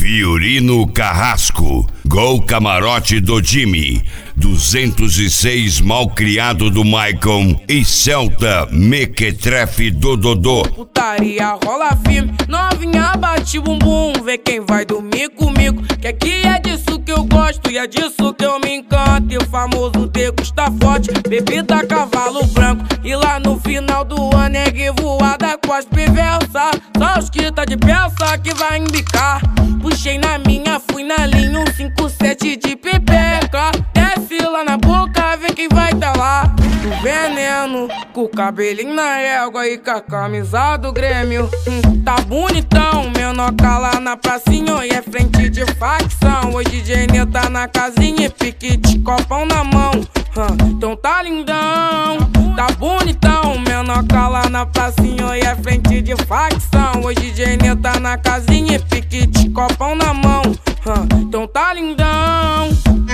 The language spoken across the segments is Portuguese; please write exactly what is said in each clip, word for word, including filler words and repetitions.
Fiorino Carrasco, Gol Camarote do Jimmy, duzentos e seis Malcriado do Maicon e Celta Mequetrefe do Dodô. Putaria rola firme, novinha bate bumbum, vê quem vai dormir comigo, que aqui é disso que eu gosto e é disso que eu me encanto. E o famoso degusta forte, bebida cavalo branco, e lá no final do ano é revoada com as perversas. Só os que tá de peça que vai embicar. Puxei na minha, fui na linha, um cinco sete de pepeca. Desce lá na boca, vê quem vai tá lá. Do veneno, com o cabelinho na régua e com a camisa do Grêmio. Hum, tá bonitão, menor lá na pracinha e é frente de facção. Hoje D J Nê tá na casinha e piquete, copão na mão. Hum, então tá lindão, tá bonitão, menor lá na pracinha e é frente de facção. Hoje D J Nê tá na casinha e piquete, copão na mão. Hum, então tá lindão.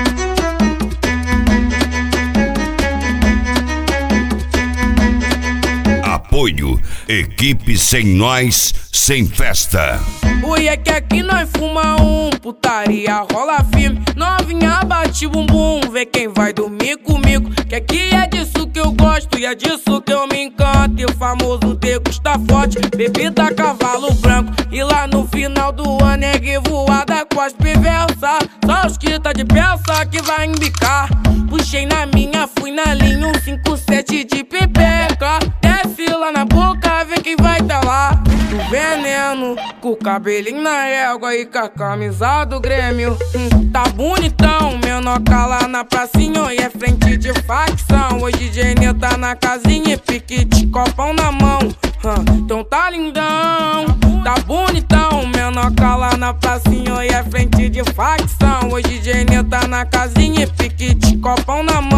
Apoio, equipe sem nós, sem festa. Oi, é que aqui nós fuma um, putaria rola firme, novinha bate bumbum, vê quem vai dormir comigo, que aqui é disso que eu gosto e é disso que eu me encanto. E o famoso degusta forte, bebida cavalo branco, e lá no final do ano é revoada com as perversas. Só os que tá de peça que vai embicar. Puxei na minha, fui na linha, um cinco sete de pepeca. Desce lá na boca, vê quem vai tá lá. Do veneno, com o cabelinho na régua e com a camisa do Grêmio. Hum, tá bonitão, menor lá na pracinha e é frente de facção. Hoje D J Nê tá na casinha e piquete, copão na mão. Hum, então tá lindão, tá bonitão, menor lá na pracinha e é frente de facção. Hoje D J Nê tá na casinha e piquete, copão na mão.